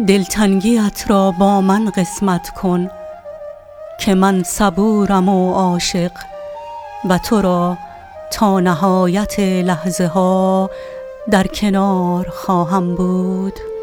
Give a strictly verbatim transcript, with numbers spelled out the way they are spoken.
دلتنگیت را با من قسمت کن که من صبورم و عاشق و تو را تا نهایت لحظه ها در کنار خواهم بود.